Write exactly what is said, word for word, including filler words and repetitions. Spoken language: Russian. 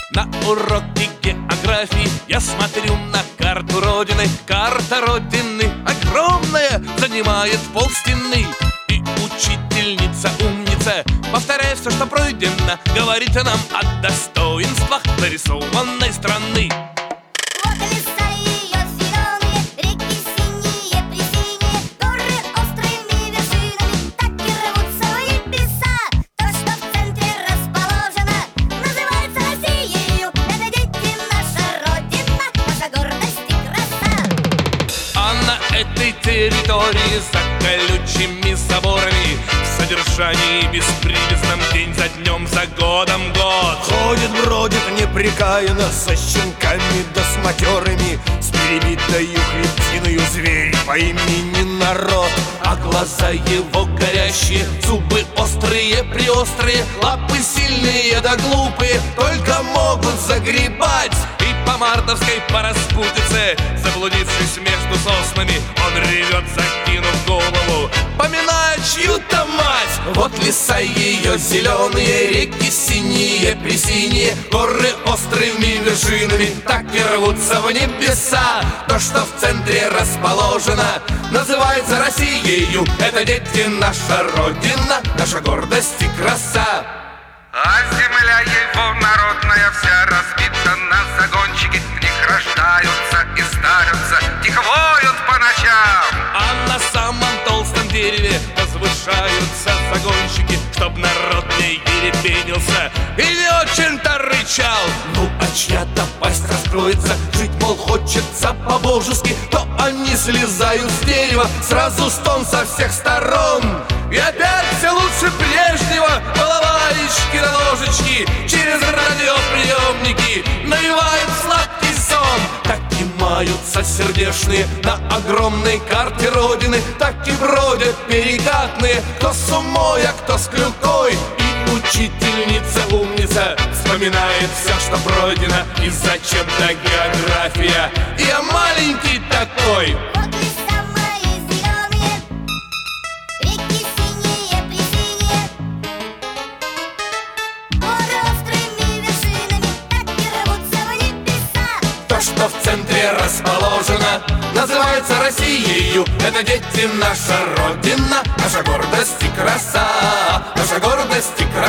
На уроке географии я смотрю на карту Родины. Карта Родины огромная, занимает полстены. И учительница умница, повторяя все, что пройдено, говорит нам о достоинствах нарисованной страны. Вот леса ее зеленые, реки синие, пресиние, горы острыми вершинами так и рвутся в небеса. То, что в центре расположено, называется Россией. Это, дети, наша Родина, наша гордость и краса. А на этой территории за колючими заборами в содержании беспривязном день за днем, за годом год Ходит, бродит непрекаянно со щенками да с матерыми, с перебитою хребтиною зверь по имени народ. А глаза его горящие, зубы острые, приострые, лапы сильные да глупые, только могут загребать. И по мартовской по распутице, заблудившись между соснами, он ревет, закинув голову, поминая чью-то мать. Вот леса ее зеленые, реки синие, пресиние, горы острыми вершинами так и рвутся в небеса. То, что в центре расположено, называется Россией. Это, дети, наша Родина, наша гордость и краса. А земля его народная вся разбита на загончики, в них рождаются и старятся, тихо воют по ночам. А на самом толстом дереве возвышаются загонщики, чтоб народ не ерепенился и не очень-то рычал. Ну а чья-то пасть раскроется, жить, мол, хочется по-божески, то они слезают с дерева, сразу стон со всех сторон. И опять все лучше прежнего, балалайчики на ложечки, через радиоприемники навевают сладкий сон. Так и маются сердечные на огромной карте Родины, так и бродят перекатные, кто с умой, а кто с клюкой. И учительница умница вспоминает все, что пройдено, и зачем-то география. И я маленький такой. Вот леса мои зеленые, реки синие, пресиние, горы острыми вершинами так и рвутся в небеса. То, что в центре расположено, называется Россией. Это, дети, наша Родина, наша гордость и краса, наша гордость и краса.